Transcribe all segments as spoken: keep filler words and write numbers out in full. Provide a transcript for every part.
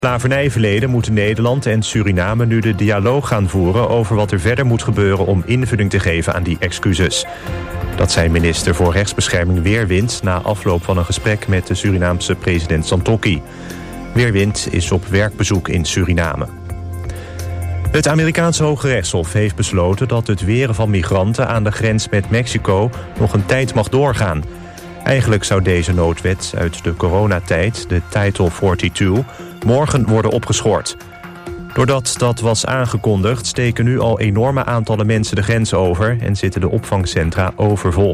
slavernijverleden moeten Nederland en Suriname nu de dialoog gaan voeren over wat er verder moet gebeuren om invulling te geven aan die excuses. Dat zei minister voor Rechtsbescherming Weerwind na afloop van een gesprek met de Surinaamse president Santokki. Weerwind is op werkbezoek in Suriname. Het Amerikaanse Hoge Rechtshof heeft besloten dat het weren van migranten aan de grens met Mexico nog een tijd mag doorgaan. Eigenlijk zou deze noodwet uit de coronatijd, de Title tweeënveertig, morgen worden opgeschort. Doordat dat was aangekondigd, steken nu al enorme aantallen mensen de grens over en zitten de opvangcentra overvol.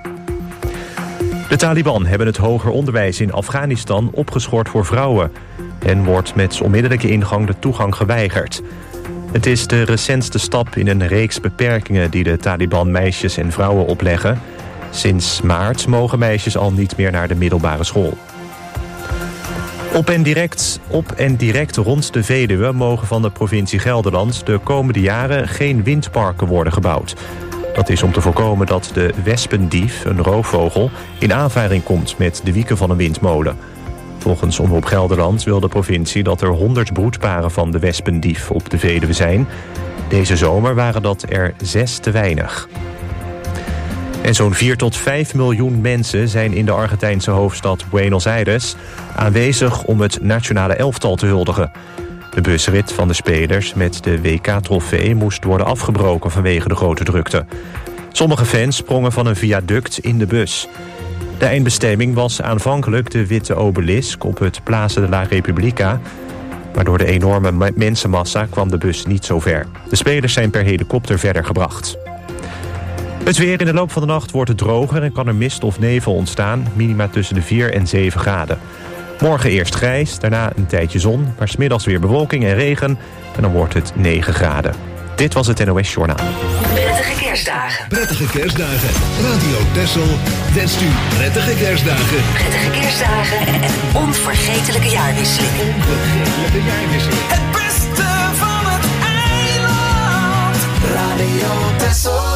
De Taliban hebben het hoger onderwijs in Afghanistan opgeschort voor vrouwen en wordt met onmiddellijke ingang de toegang geweigerd. Het is de recentste stap in een reeks beperkingen die de Taliban meisjes en vrouwen opleggen. Sinds maart mogen meisjes al niet meer naar de middelbare school. Op en direct, op en direct rond de Veluwe mogen van de provincie Gelderland de komende jaren geen windparken worden gebouwd. Dat is om te voorkomen dat de wespendief, een roofvogel, in aanvaring komt met de wieken van een windmolen. Volgens Omroep Gelderland wil de provincie dat er honderd broedparen van de wespendief op de Veluwe zijn. Deze zomer waren dat er zes te weinig. En zo'n vier tot vijf miljoen mensen zijn in de Argentijnse hoofdstad Buenos Aires aanwezig om het nationale elftal te huldigen. De busrit van de spelers met de W K-trofee moest worden afgebroken vanwege de grote drukte. Sommige fans sprongen van een viaduct in de bus. De eindbestemming was aanvankelijk de witte obelisk op het Plaza de la Repubblica, maar door de enorme mensenmassa kwam de bus niet zo ver. De spelers zijn per helikopter verder gebracht. Het weer: in de loop van de nacht wordt het droger en kan er mist of nevel ontstaan. Minima tussen de vier en zeven graden. Morgen eerst grijs, daarna een tijdje zon, maar 's middags weer bewolking en regen en dan wordt het negen graden. Dit was het N O S Journaal. Prettige kerstdagen. Prettige kerstdagen. Radio Texel wenst u prettige kerstdagen. Prettige kerstdagen en een onvergetelijke jaarwisseling. Onvergetelijke jaarwisseling. Het beste van het eiland. Radio Texel.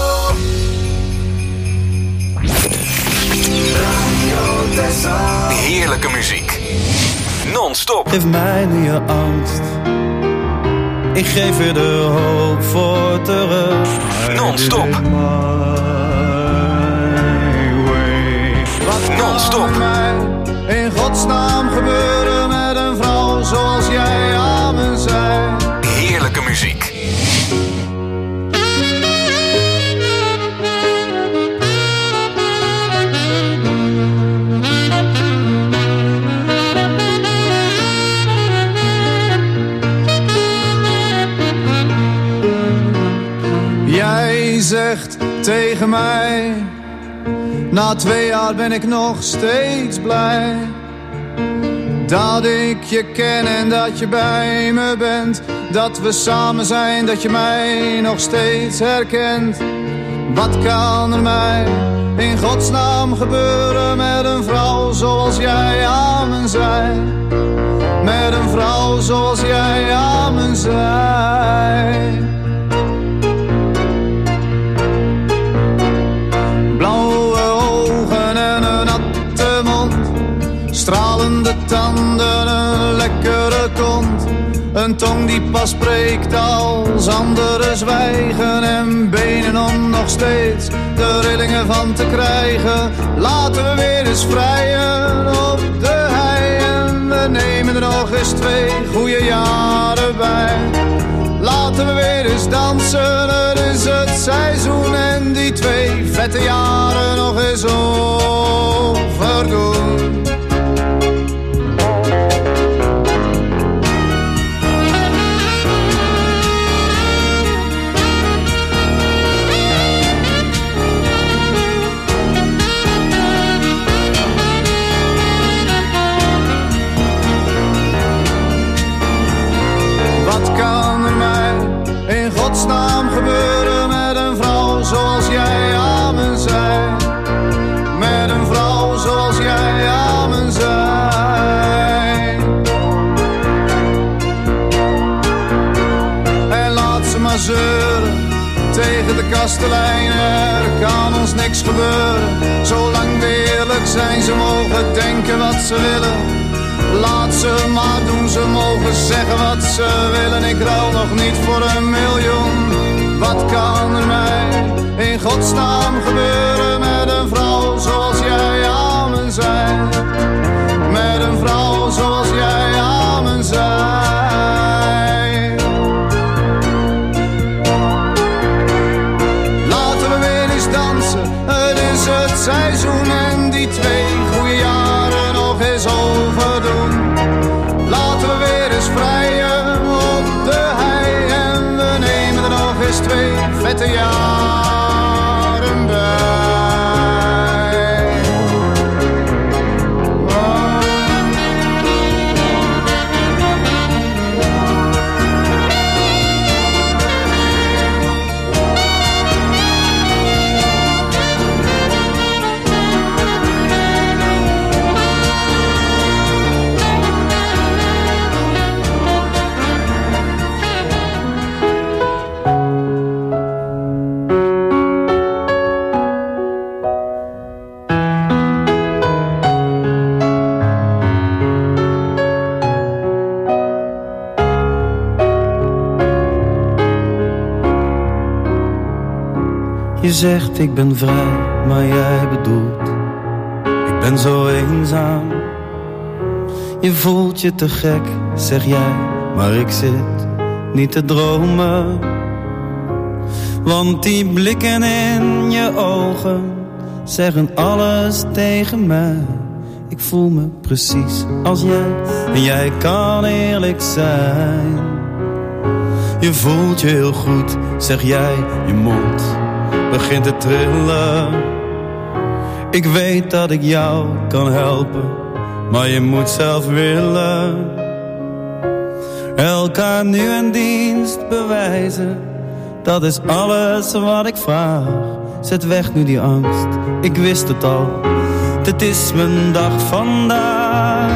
Radio Texel. Heerlijke muziek. Non-stop. Geef mij nu je angst. Ik geef je de hoop voor terug. Non-stop. Wat Non-stop. kan er mij in godsnaam gebeuren met een vrouw zoals jij aan me zei? Heerlijke muziek. Jij zegt tegen mij, na twee jaar ben ik nog steeds blij dat ik je ken en dat je bij me bent, dat we samen zijn, dat je mij nog steeds herkent. Wat kan er mij in godsnaam gebeuren met een vrouw zoals jij aan me zei? Met een vrouw zoals jij aan me zei. Blauwe ogen en een natte mond, stralende tanden, een lekkere kont. Een tong die pas spreekt als anderen zwijgen. En benen om nog steeds de rillingen van te krijgen. Laten we weer eens vrijen op de hei. En we nemen er nog eens twee goede jaren bij. Laten we weer eens dansen, het is het seizoen. En die twee vette jaren nog eens overdoen. Wat kan er mij in godsnaam gebeuren met een vrouw zoals jij aan me zei? Met een vrouw zoals jij aan me zei. En laat ze maar zeuren tegen de kastelein. Er kan ons niks gebeuren, zolang we eerlijk zijn. Ze mogen denken wat ze willen, Laat ze maar doen, ze mogen zeggen wat ze willen. Ik ruil nog niet voor een miljoen. Wat kan er mij in godsnaam gebeuren met een vrouw zoals jij aan me zij? Met een vrouw zoals jij aan me zij. Laten we weer eens dansen, het is het seizoen en die twee goede jaren nog eens overdoen. Laten we weer eens vrijen op de hei en we nemen er nog eens twee vette jaren bij. Je zegt ik ben vrij, maar jij bedoelt ik ben zo eenzaam. Je voelt je te gek, zeg jij, maar ik zit niet te dromen. Want die blikken in je ogen zeggen alles tegen mij. Ik voel me precies als jij en jij kan eerlijk zijn. Je voelt je heel goed, zeg jij, je mond begint te trillen. Ik weet dat ik jou kan helpen, maar je moet zelf willen. Elkaar nu een dienst bewijzen, dat is alles wat ik vraag. Zet weg nu die angst, ik wist het al, dit is mijn dag vandaag.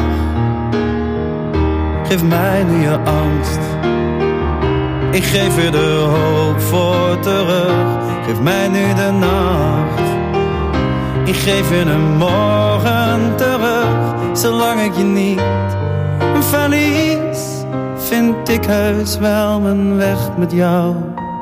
Geef mij nu je angst, ik geef je de hoop voor terug. Geef mij nu de nacht, ik geef je een morgen terug. Zolang ik je niet verlies, vind ik heus wel mijn weg met jou.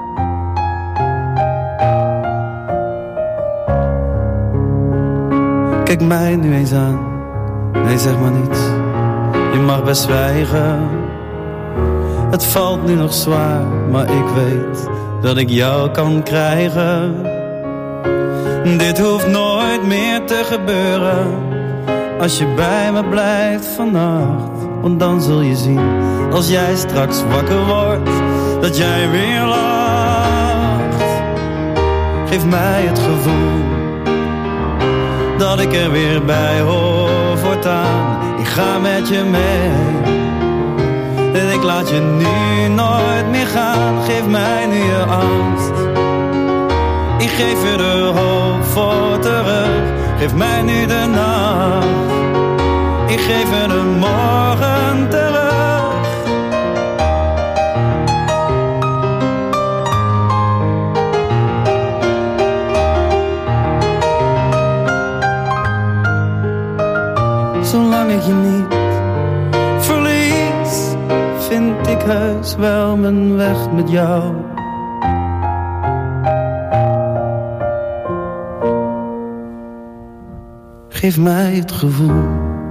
Kijk mij nu eens aan, nee zeg maar niets, je mag best zwijgen. Het valt nu nog zwaar, maar ik weet dat ik jou kan krijgen. Dit hoeft nooit meer te gebeuren, als je bij me blijft vannacht. Want dan zul je zien, als jij straks wakker wordt, dat jij weer lacht. Geef mij het gevoel dat ik er weer bij hoor voortaan. Ik ga met je mee en ik laat je nu nooit meer gaan. Geef mij nu je angst, ik geef je de hoop voor terug. Geef mij nu de nacht, ik geef je de morgen terug. Zolang ik je niet verlies, vind ik heus wel mijn weg met jou. Geef mij het gevoel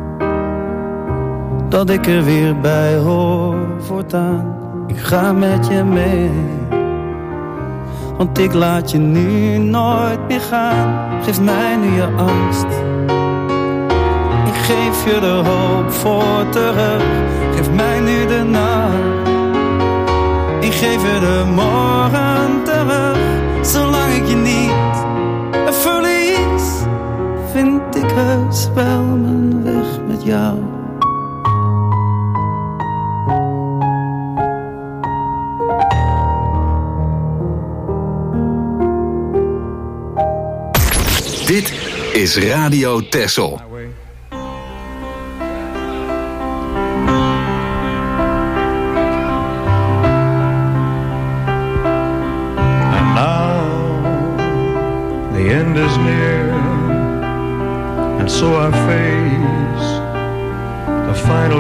dat ik er weer bij hoor voortaan. Ik ga met je mee, want ik laat je nu nooit meer gaan. Geef mij nu je angst, ik geef je de hoop voor terug. Geef mij nu de nacht, ik geef je de morgen terug. Zolang ik je niet verlies, vind ik heus wel mijn weg met jou. Dit is Radio Texel. And now the end is near, and so I face the final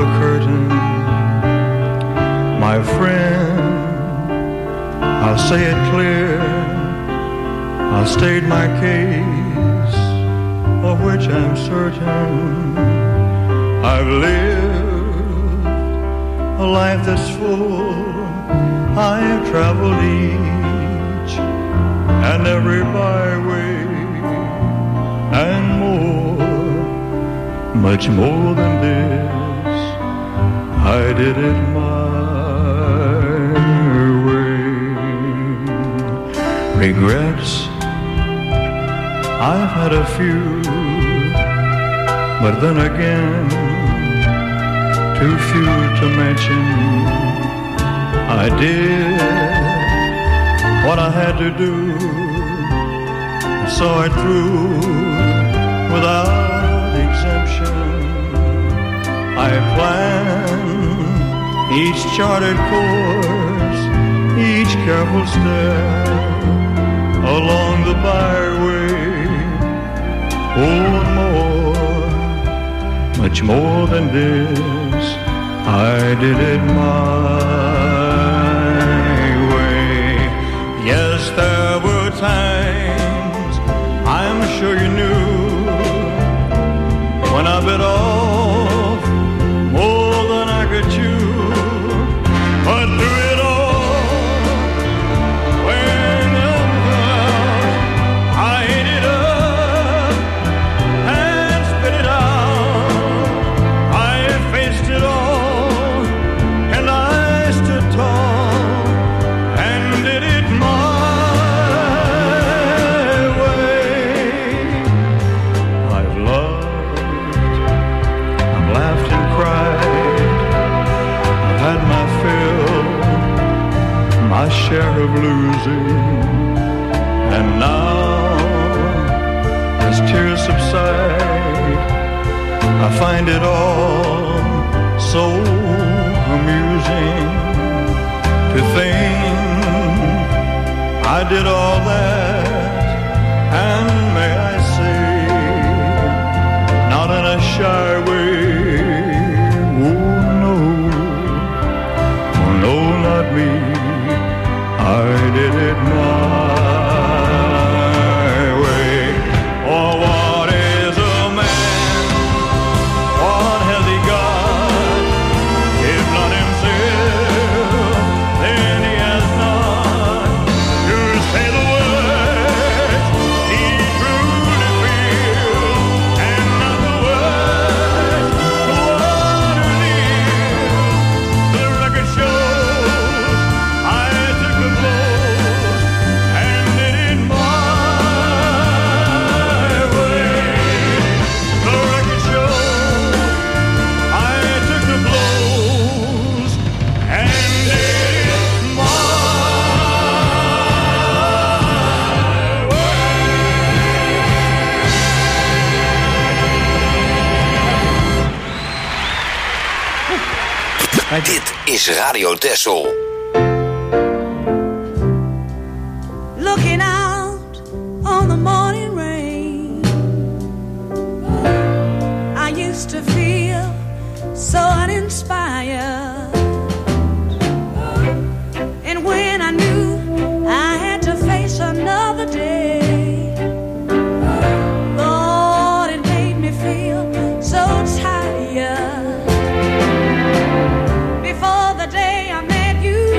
my friend, I'll say it clear, I'll state my case, of which I'm certain. I've lived a life that's full, I have traveled each and every byway, and more, much more than this, I did it my way. Regrets, I've had a few, but then again, too few to mention. I did what I had to do, saw it through without exemption. I planned each charted course, each careful step along the byway. Oh, more, much more than this, I did it my way. Yes, there were times, I'm sure you knew, when I bit off more than I could chew. But through it all, when I ate it up and spit it out, I faced it all, and I stood tall and did it my way. I've loved, I've laughed and cried, I've had my fill, my share of losing, and now, as tears subside, I find it all so amusing to think I did all that, and may I say, not in a shy way. Oh no, oh no, not me. I did it my way. Oh, what is a man? What has he got? If not himself, then he has not to say the words he truly feels, and not the words the water leaves. The record shows I took the blows and did it my way. The record shows I took the blows and did it my way. Dit is Radio Texel. Looking out on the morning rain, I used to feel so uninspired, and when I knew I had to face another day, Lord, it made me feel so tired. Before the day I met you,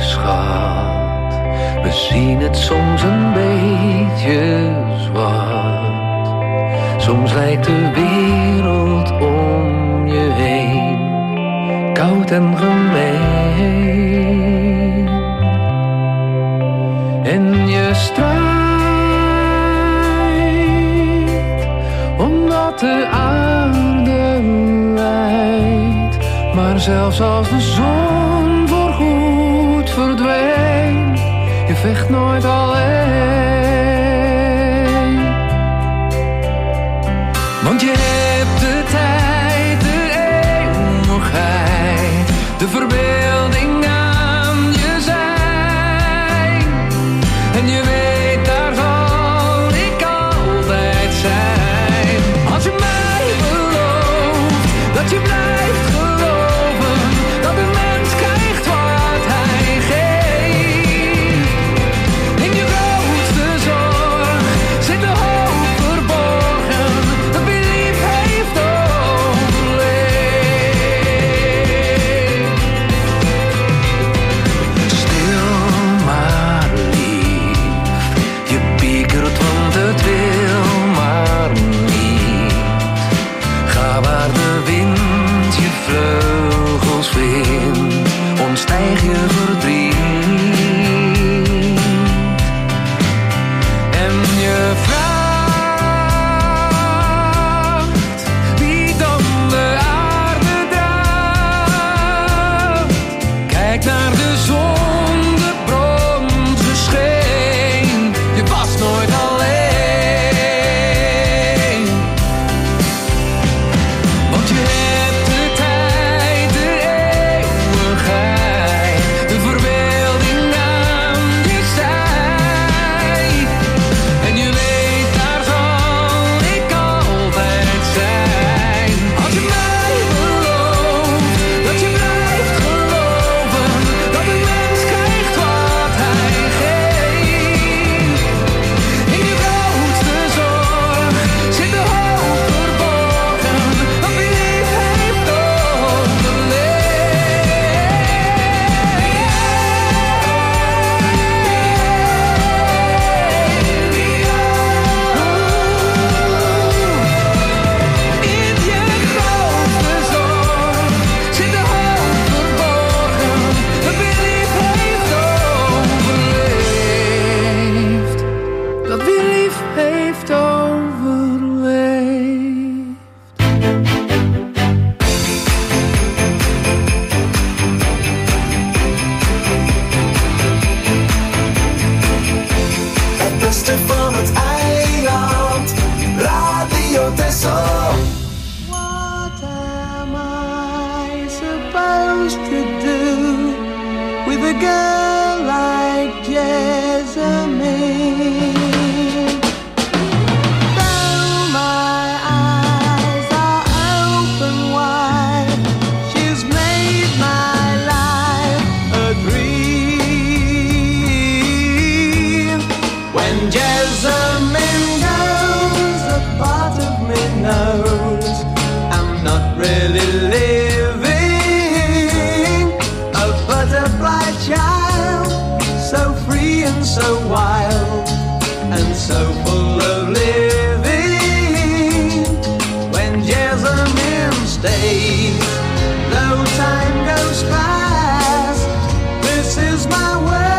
schat. We zien het soms een beetje zwart. Soms lijkt de wereld om je heen koud en gemeen. En je strijdt omdat de aarde lijdt. Maar zelfs als de zon voorgoed verdwijnt, je vecht nooit alleen. Want je hebt de tijd, de eeuwigheid, de verbeelding aan je zij. En je weet, daar zal ik altijd zijn. Als je mij belooft dat je blijft geloven, dat een mens krijgt wat hij geeft. In je grootste zorg zit de hoop verborgen, dat wie lief heeft overleefd. Stil maar lief, je piekert want het wil maar niet. Ga waar de wind je vleugels vindt, ontstijg je verdriet. En je vraagt wie dan de aarde draagt. Kijk naar de zon, de bronzen scheen. Je was nooit alleen. Want je hebt de tijd, de eeuwigheid, de verbeelding aan je zij. En je weet, daar zal ik altijd zijn. Als je mij belooft dat je blijft geloven, dat een mens krijgt wat hij geeft. In je grootste zorg zit de hoop verborgen, dat wie lief heeft overleefd. In je grootste zorg zit de hoop verborgen, dat wie lief heeft overleefd. Dat wie lief heeft overleefd. Het beste van het eiland, Radio Texel. What am I supposed to do with a girl like Jessamine? Though my eyes are open wide, she's made my life a dream. When Jessamine goes, a part of me knows I'm not really living. A butterfly child, so free and so wild, and so full of living. When Jessamine stays, though time goes fast, this is my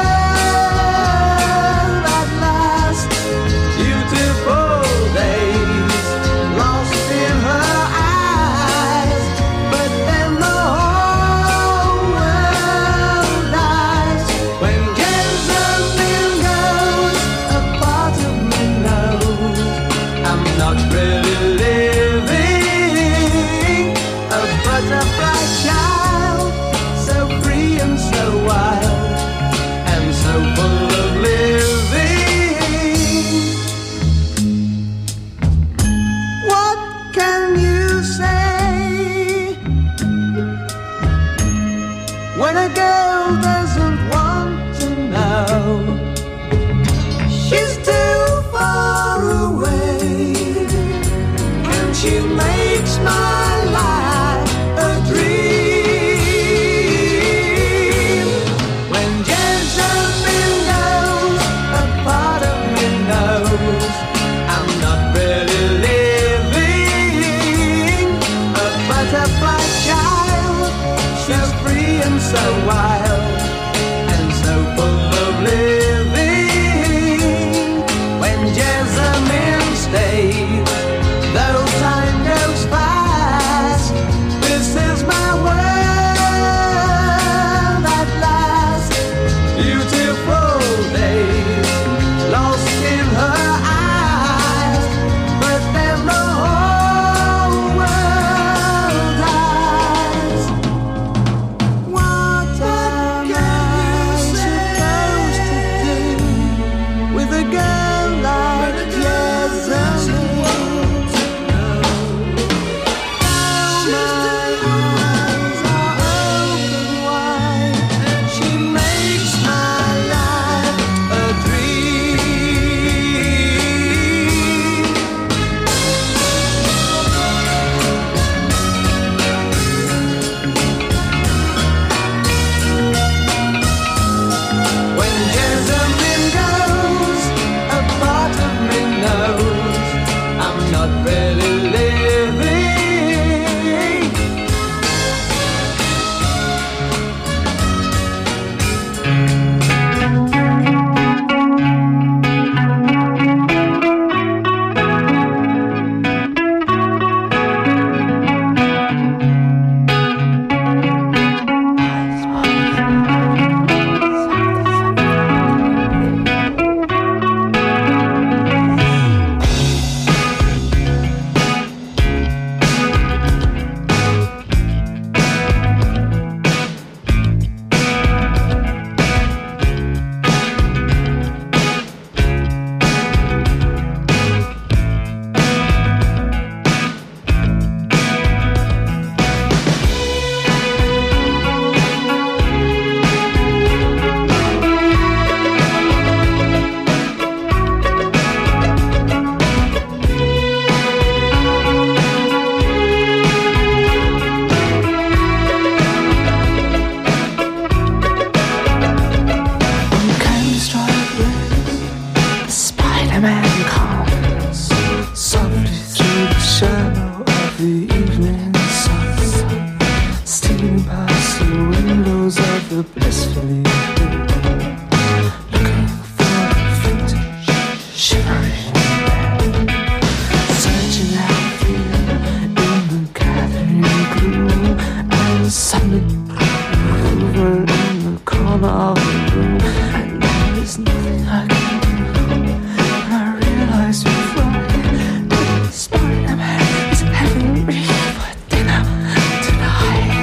world at last. Beautiful days lost in her eyes, but then the whole world dies. When Jessamine goes, a part of me of a room, and there is nothing I can do. And I realize before I that the Spider-Man is having me for dinner tonight.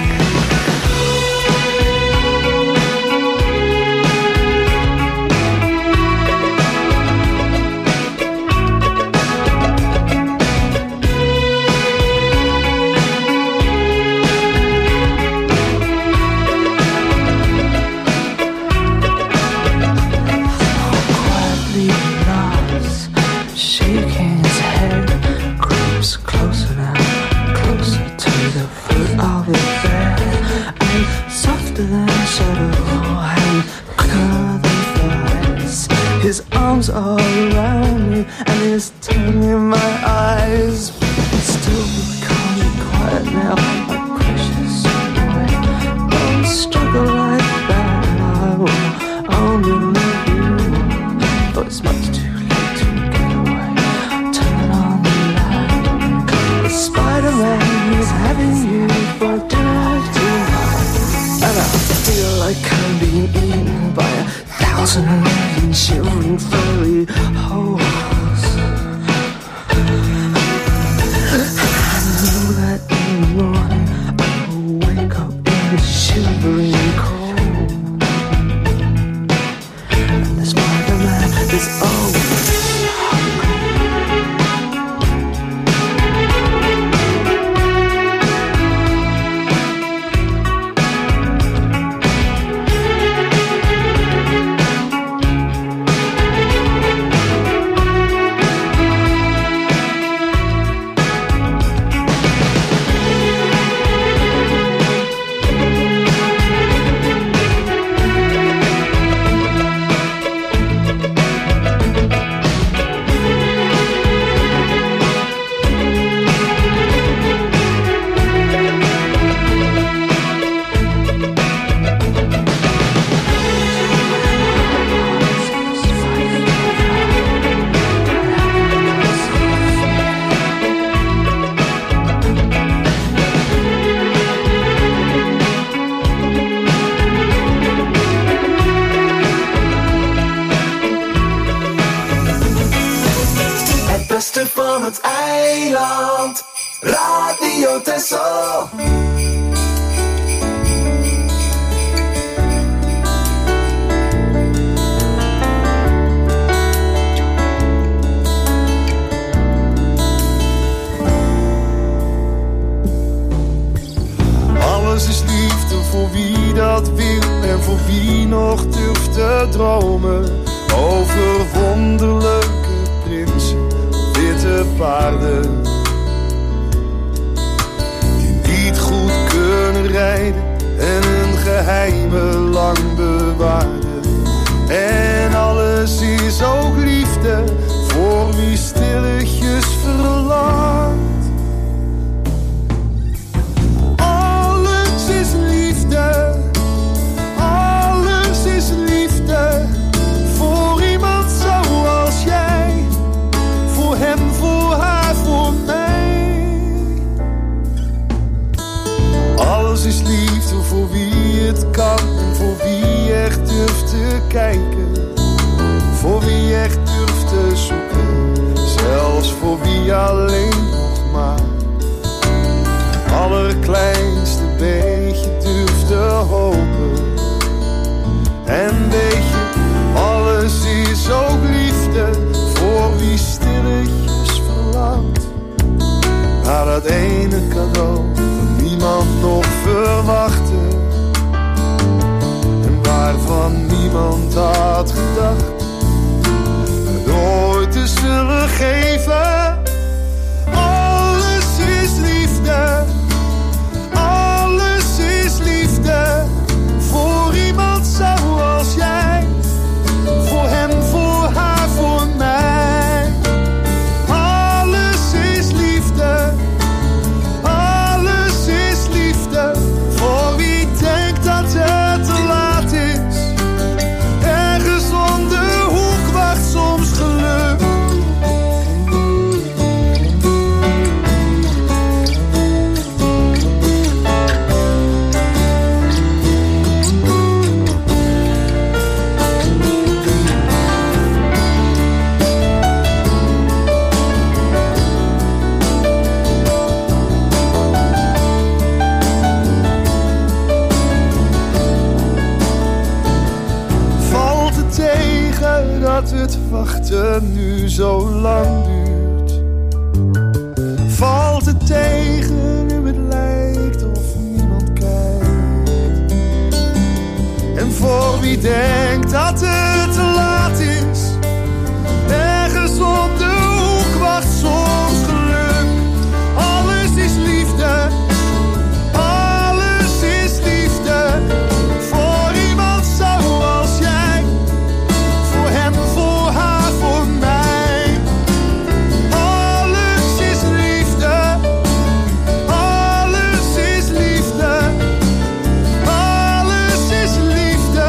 His arms all around me and his tongue in my eyes. But still be calm and quiet now, my precious boy. Don't struggle like that, I will only love you. But it's much too late to get away. Turn on the light. The Spider-Man is having you for dinner tonight. And I feel like I'm being eaten by a thousand million shivering furry holes. I know that in the morning I will wake up in the shivering cold. And the Spider-Man is always van het eiland, Radio Texel. Alles is liefde voor wie dat wil en voor wie nog durft te dromen over wonderlijke prinsen, witte paarden die niet goed kunnen rijden en hun geheimen lang bewaren. En alles is ook liefde voor wie stilletjes verlangt. Alles is liefde, alles is liefde voor iemand zoals jij. Voor hem, voor haar, voor mij. Alles is liefde voor wie het kan en voor wie echt durft te kijken. Voor wie echt durft te zoeken, zelfs voor wie alleen nog maar allerkleinste beetje durft te hopen. En weet je, alles is ook liefde voor wie stilletjes verlangt naar dat ene cadeau dat niemand nog verwachtte en waarvan niemand had gedacht het ooit te zullen geven. Alles is liefde, alles is liefde voor iemand zoals jij. Voor hem, voor haar, voor mij. Alles is liefde, alles is liefde voor wie denkt dat het te laat is. Ergens om de hoek wacht soms geluk. dat het wachten nu zo lang duurt? Valt het tegen nu het lijkt of niemand kijkt? En voor wie denkt dat het te laat is, ergens op de hoek wacht soms geluk. Alles is liefde, alles is liefde. Voor iemand zoals jij, voor hem, voor haar, voor mij. Alles is liefde, alles is liefde, alles is liefde.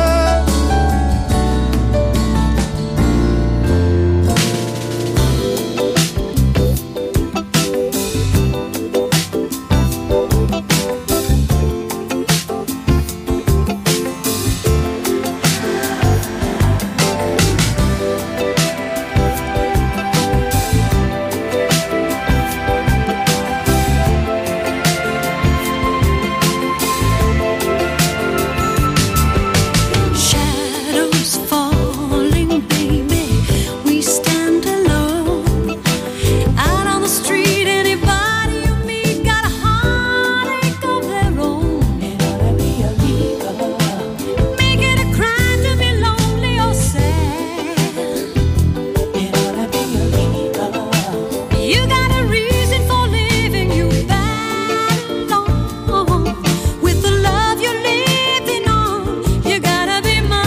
Shadows falling, baby, we stand alone. Out on the street, anybody you meet got a heartache of their own. It ought to be illegal. Make it a crime to be lonely or sad. It ought to be illegal. You got a reason for living, you battle on. With the love you're living on, you gotta be mine.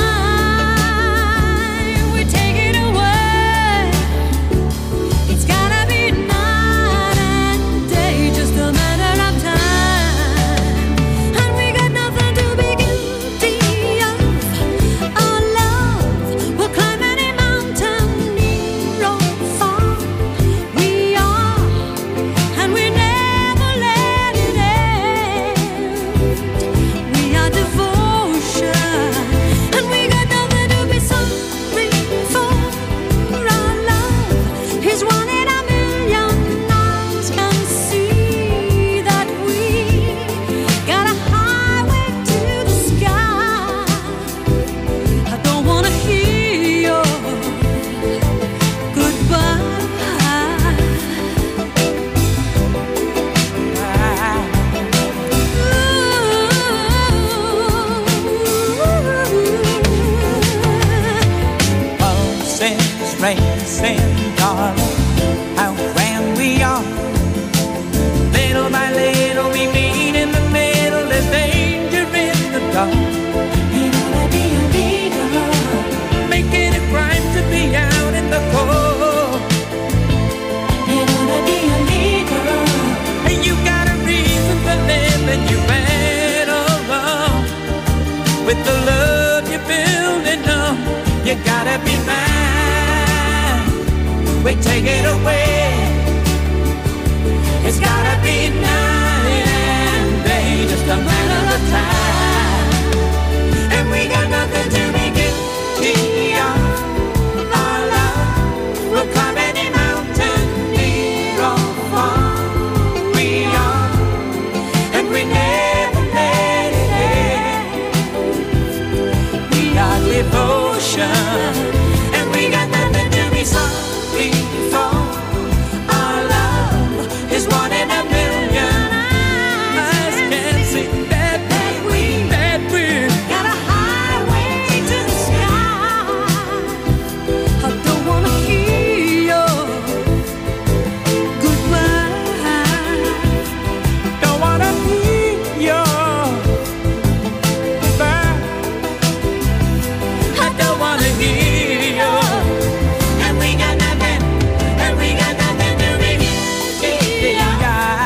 We take it away. It's gotta be night and day, just a matter of time. And we got nothing to be guilty of. Our love will climb any mountain, near or far. We are, and we never let it end. We are devotion, and we got nothing to be sorry for. Our love is one in a million. Eyes can see that we got a highway to the sky. I don't wanna hear your goodbye. Pulses racing, darling, how grand we are. Little by little we meet in the middle. There's danger in the dark. It ought to be illegal. Make it a crime to be out in the cold. It ought to be illegal. And you got a reason for living, you battle on. With the love you're building up, you gotta be mine. We take it away. It's gotta be night and day, just a matter of time. And we got nothing to be guilty of. Our love will climb any mountain, near or far. We are, and we never let it end. We are devotion, and we got nothing to be sorry for. Our love is one in a million. Eyes can see that we, that we Got a highway to the sky. I don't wanna hear your goodbye. don't wanna hear your goodbye. I don't wanna hear your. And we got nothing, and we got nothing to be guilty of.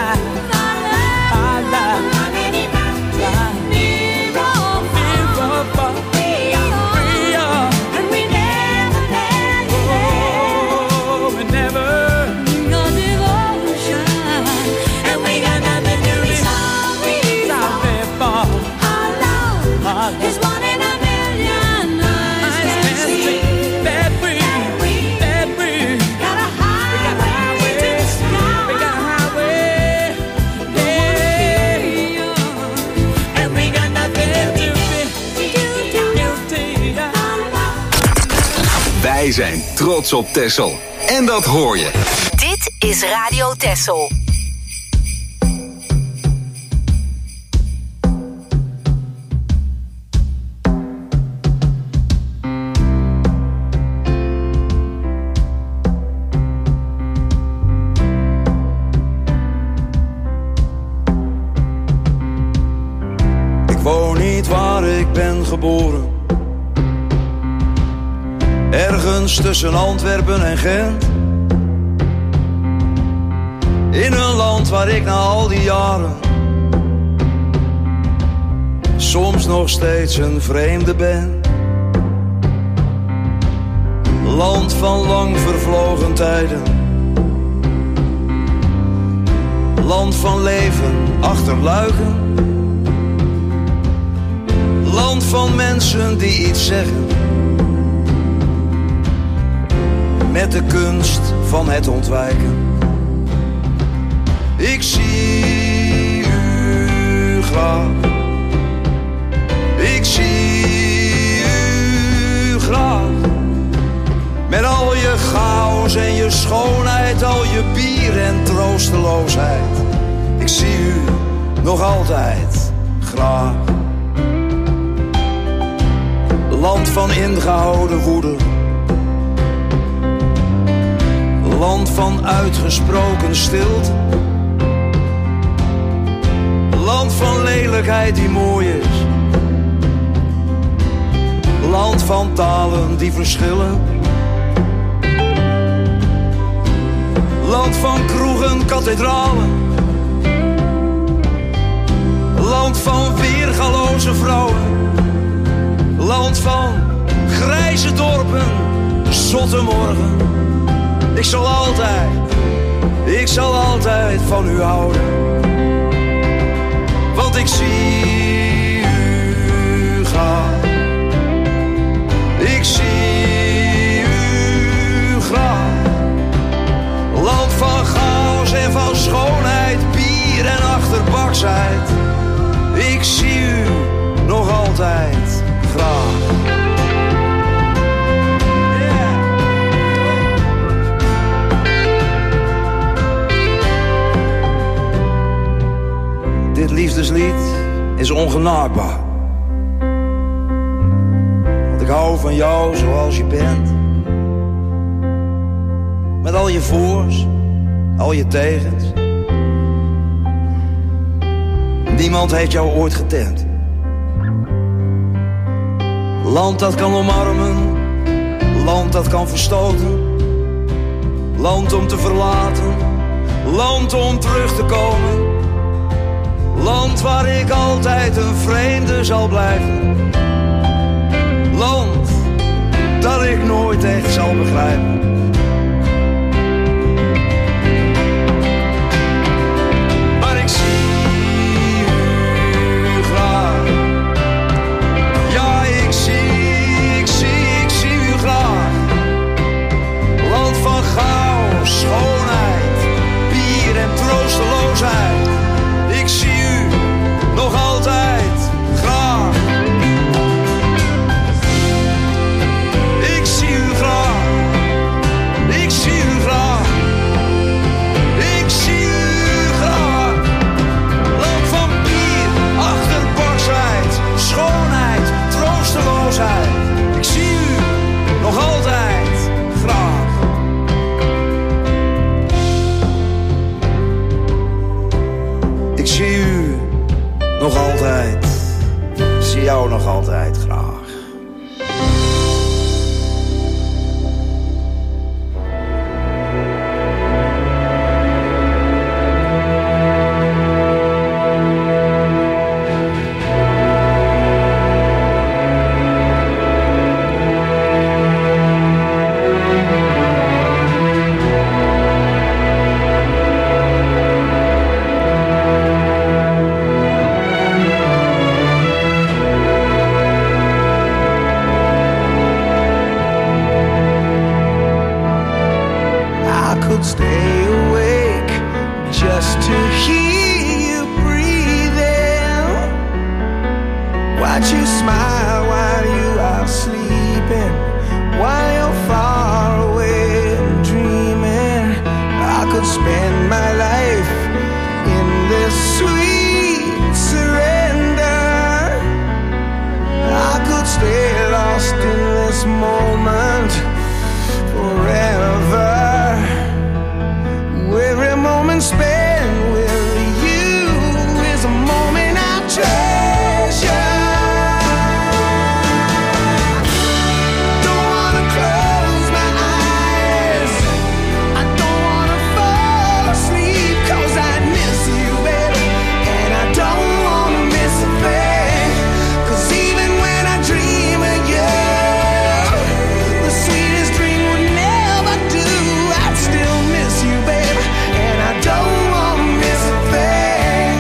Our love, On any mountain, near or far. We are, we are. and we never let it end. Oh, we never. We are devotion, and we got nothing to be sorry for. Sorry for. Our love is one in a million. Eyes can see Wij zijn trots op Texel. En dat hoor je. Dit is Radio Texel. Ik woon niet waar ik ben geboren. Ergens tussen Antwerpen en Gent. In een land waar ik na al die jaren soms nog steeds een vreemde ben. Land van lang vervlogen tijden. Land van leven achter luiken. Land van mensen die iets zeggen. Met de kunst van het ontwijken. Ik zie u graag. Ik zie u graag. Met al je chaos en je schoonheid, al je bier en troosteloosheid. Ik zie u nog altijd graag. Land van ingehouden woede. Land van uitgesproken stilte. Land van lelijkheid die mooi is. Land van talen die verschillen. Land van kroegen, kathedralen. Land van weergaloze vrouwen. Land van grijze dorpen, zotte morgen. Ik zal altijd, ik zal altijd van u houden. Want ik zie u graag. Ik zie u graag. Land van chaos en van schoonheid, bier en achterbaksheid. Ik zie u nog altijd graag. Dit liefdeslied is ongenaakbaar. Want ik hou van jou zoals je bent. Met al je voors, al je tegens. Niemand heeft jou ooit getemd. Land dat kan omarmen, land dat kan verstoten. Land om te verlaten, land om terug te komen. Land waar ik altijd een vreemde zal blijven. Land dat ik nooit echt zal begrijpen. Maar ik zie u graag. Ja, ik zie, ik zie, ik zie u graag. Land van chaos, schoonheid, bier en troosteloosheid. Ik zie u nog altijd graag. Ik zie u graag. Ik zie u graag. Ik zie u graag. Land van bier, achterbaksheid, schoonheid, troosteloosheid. Ik zie u nog altijd graag. Ik zie u nog altijd, zie jou nog altijd graag. Watch you smile while you are sleeping, while your around forever. Every moment spent with you is a moment I treasure. Don't wanna close my eyes, I don't wanna fall asleep, 'cause I miss you, baby, and I don't wanna miss a thing. 'Cause even when I dream of you, the sweetest dream would never do. I'd still miss you, baby, and I don't wanna miss a thing.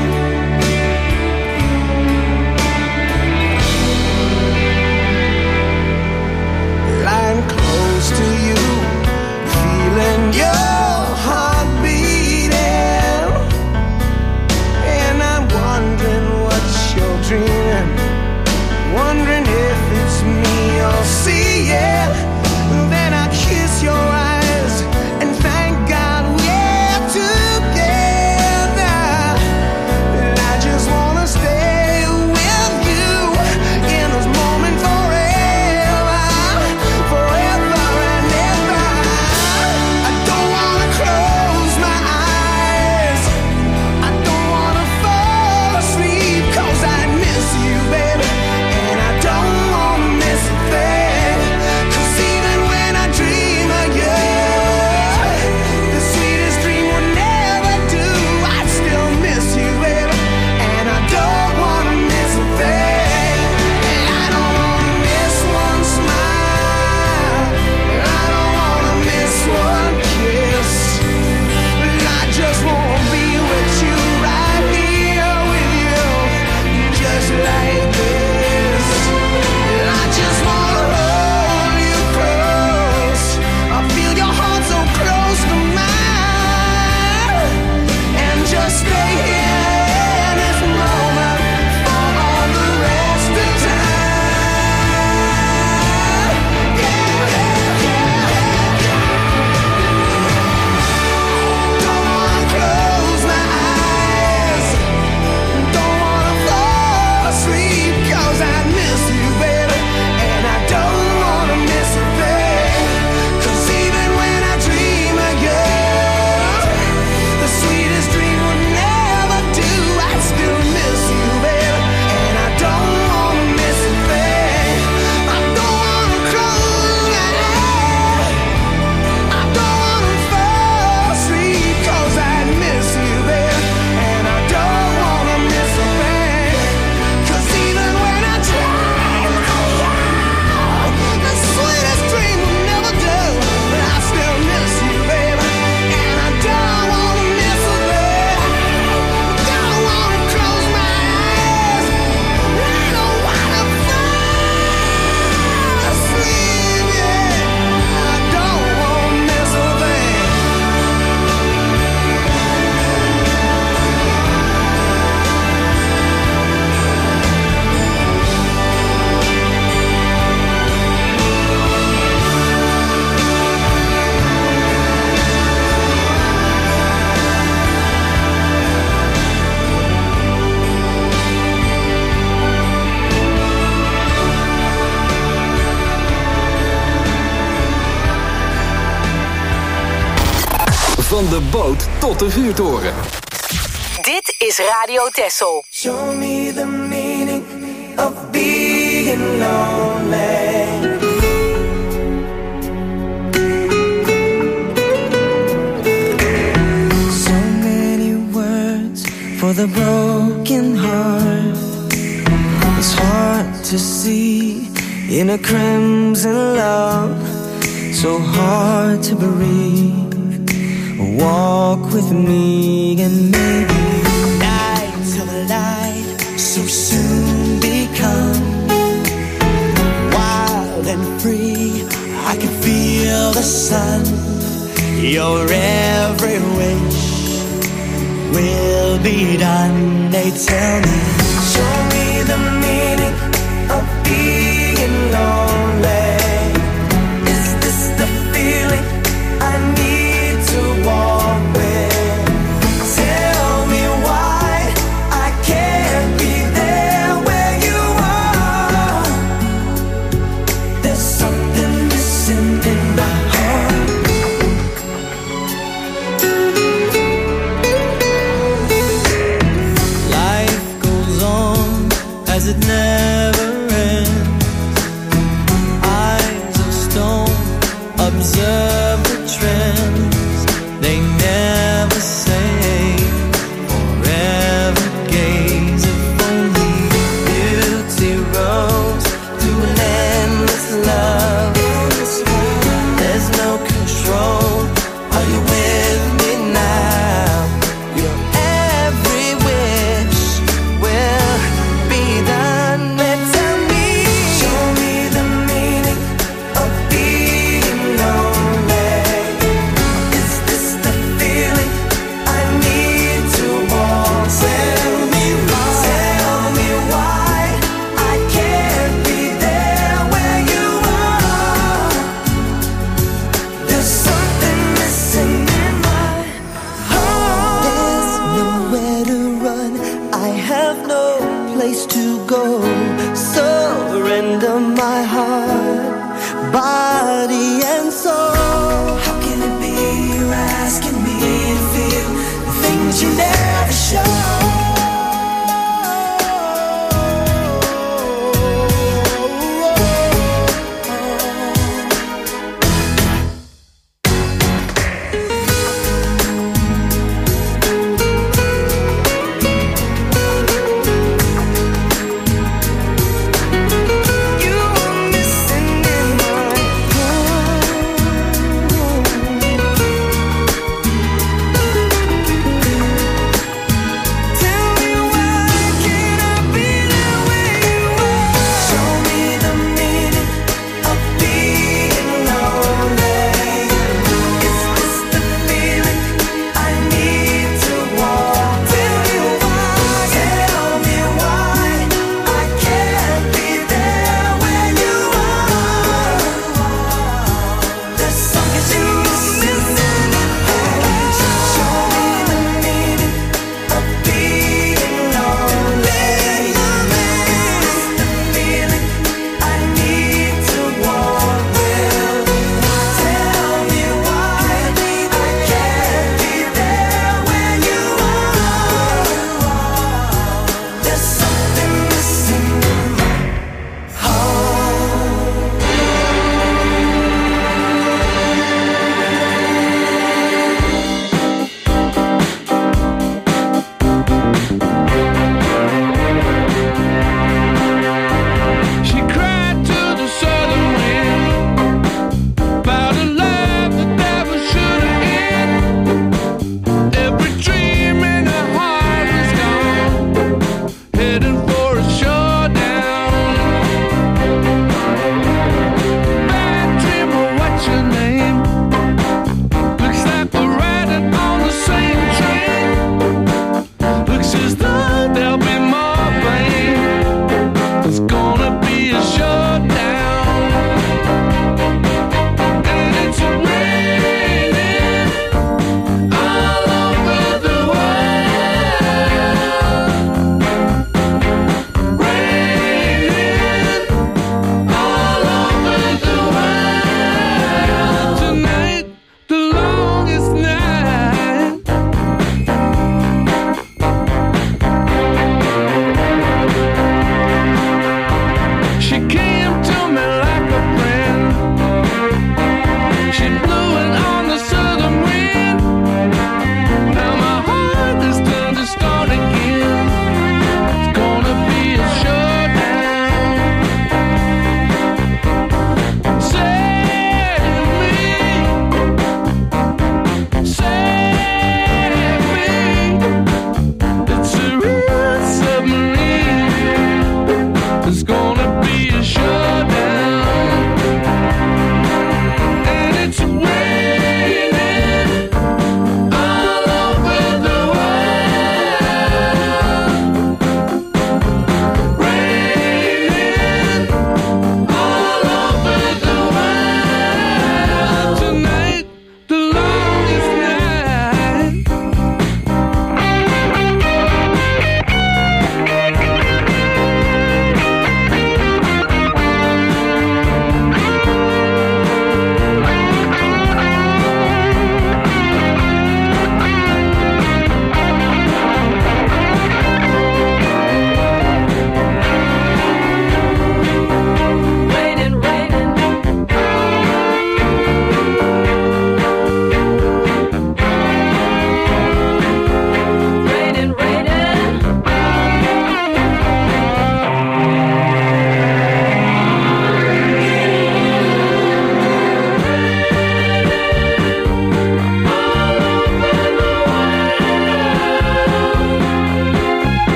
Lying close to you, feeling your heart beating, and I'm wondering what you're dreaming, wondering if it's me you're seeing. Then I kiss your eyes and thank God we're together. And I just wanna stay with you in this moment forever, forever and ever. I don't wanna close my eyes, I don't wanna fall asleep, 'cause I miss you, baby, and I don't wanna miss a thing. 'Cause even when I dream of you, the sweetest dream would never do. I'd still miss you, baby, and I don't wanna miss a thing. I don't wanna miss one smile, I don't wanna miss one kiss. I just wanna be with you, right here with you, just like this. I just wanna hold you close, I feel your heart so close to mine, and just stay here in this moment for all the rest of time. Yeah, yeah, yeah, yeah. Don't wanna close my eyes, don't wanna fall asleep, 'cause I miss you, baby, and I don't wanna miss a thing. 'Cause even when I dream of you, the sweetest dream would never do. I'd still miss you, baby, and I don't wanna miss a thing. I don't wanna close my eyes, I don't wanna fall asleep, 'cause I miss you, baby, and I don't wanna miss a thing. 'Cause even when I dream of you, the sweetest dream will never do. But I still miss you, baby, and I don't wanna miss a thing. Don't wanna close my eyes, I don't wanna fall asleep, yeah. I don't wanna miss a thing. Van de boot tot de vuurtoren. Dit is Radio Texel. Show me the meaning of being lonely. So many words for the broken heart. It's hard to see in a crimson love. So hard to breathe. Walk with me and maybe night till the light so soon become wild and free. I can feel the sun. Your every wish will be done. They tell me, show me the meaning of being lonely. Is this the feeling I need to walk with? Tell me why I can't be there where you are. There's something missing soul. How can it be you're asking me to feel the things you never show?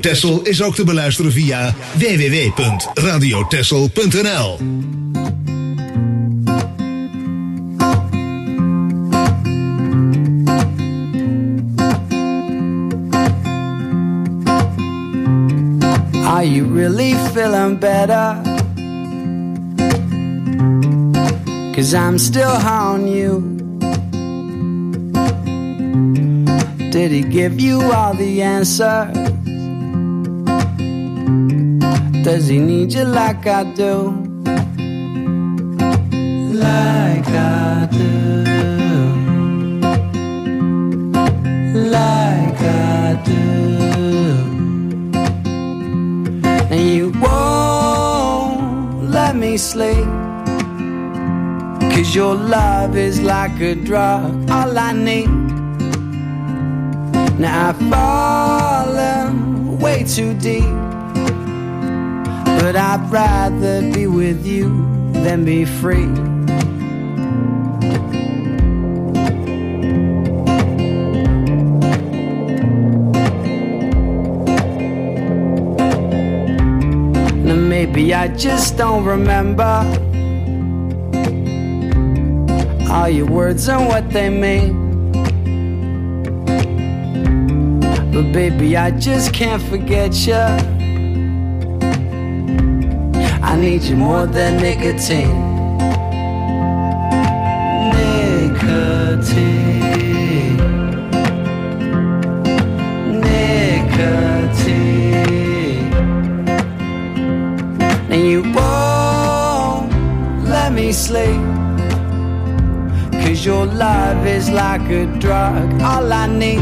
Texel is ook te beluisteren via w w w punt radio texel punt n l. Are you really feeling better? 'Cause I'm still on you. Did he give you all the answers? Does he need you like I do? Like I do. Like I do. And you won't let me sleep, 'cause your love is like a drug, all I need. Now I've fallen way too deep, but I'd rather be with you than be free. Now maybe I just don't remember all your words and what they mean, but baby, I just can't forget you. I need you more than nicotine. Nicotine. Nicotine. And you won't let me sleep, 'cause your love is like a drug, all I need.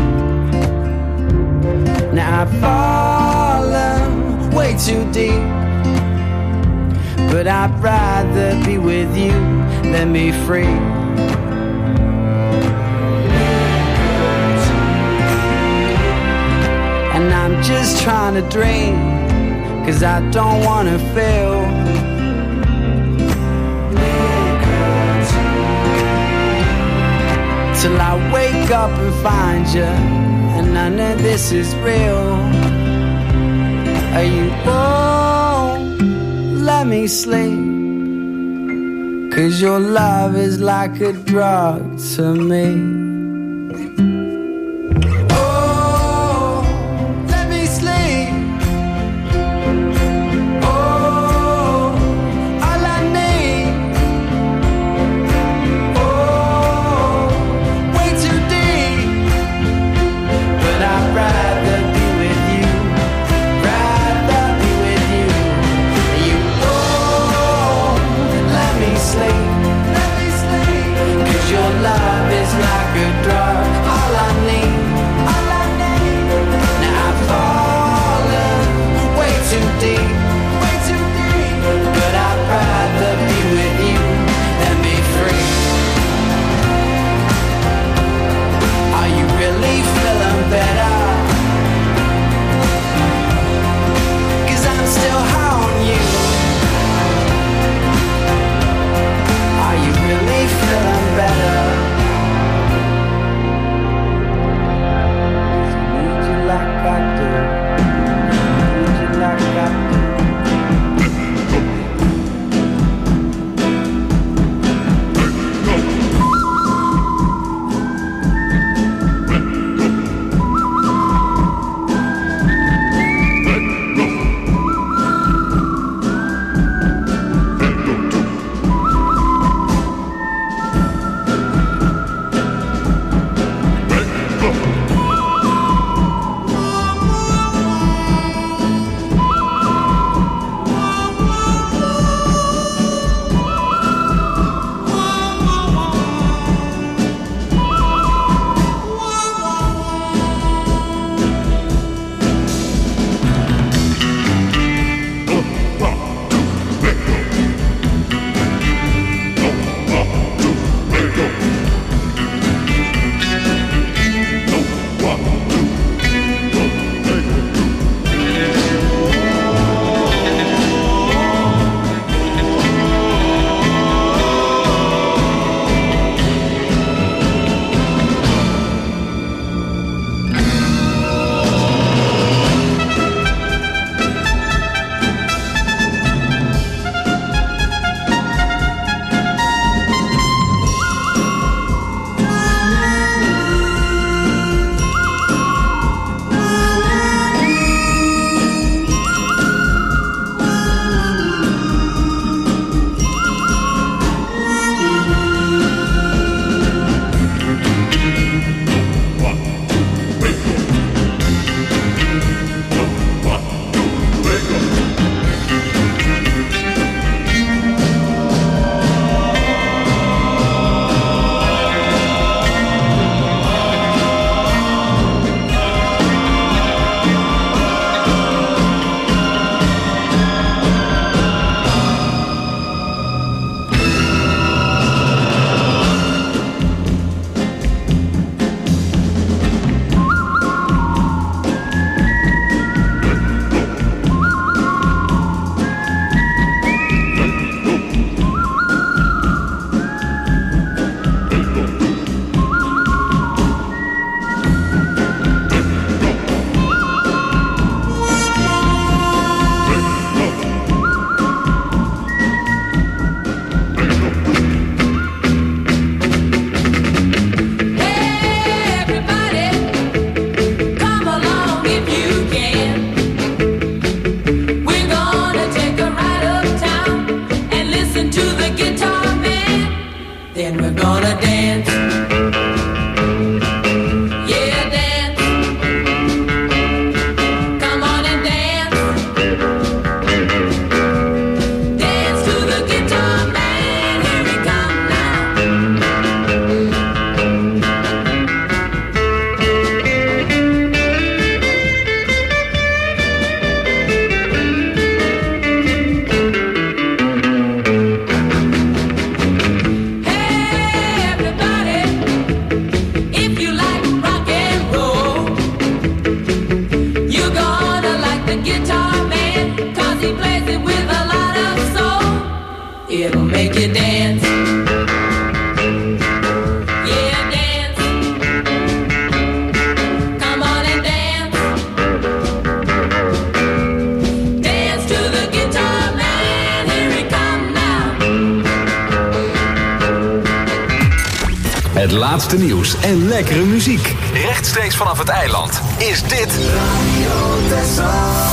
Now I've fallen way too deep, but I'd rather be with you than be free. And I'm just trying to dream, 'cause I don't wanna feel. Till I wake up and find you, and I know this is real. You won't let me sleep, 'cause your love is like a drug to me. Oh, let me sleep. Oh, all I need. Oh, way too deep, but I'd rather be with you. Rather be with you. You won't let me sleep. Let me sleep. 'Cause your love is like a drug. All to the guitar man, then we're gonna dance. Yeah, dance. Come on and dance. Dance to the guitar man, here we come now. It'll make you dance. Yeah, dance. Come on and dance. Dance to the guitar man. Here we come now. Het laatste nieuws en lekkere muziek. Rechtstreeks vanaf het eiland is dit Radio Texel.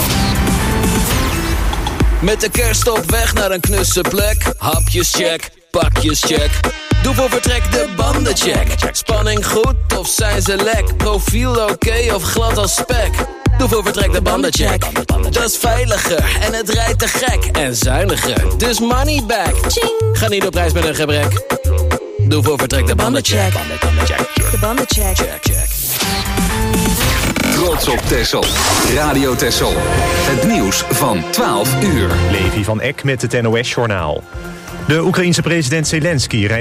Met de kerst op weg naar een knusse plek. Hapjes check, pakjes check. Doe voor vertrek de banden check. Spanning goed of zijn ze lek? Profiel oké of glad als spek? Doe voor vertrek de banden check. Dat is veiliger en het rijdt te gek. En zuiniger, dus money back. Ga niet op reis met een gebrek. Doe voor vertrek de banden check. De banden check. Check, check. Trots op Texel. Radio Texel. Het nieuws van twaalf uur. Levi van Eck met het N O S-journaal. De Oekraïense president Zelensky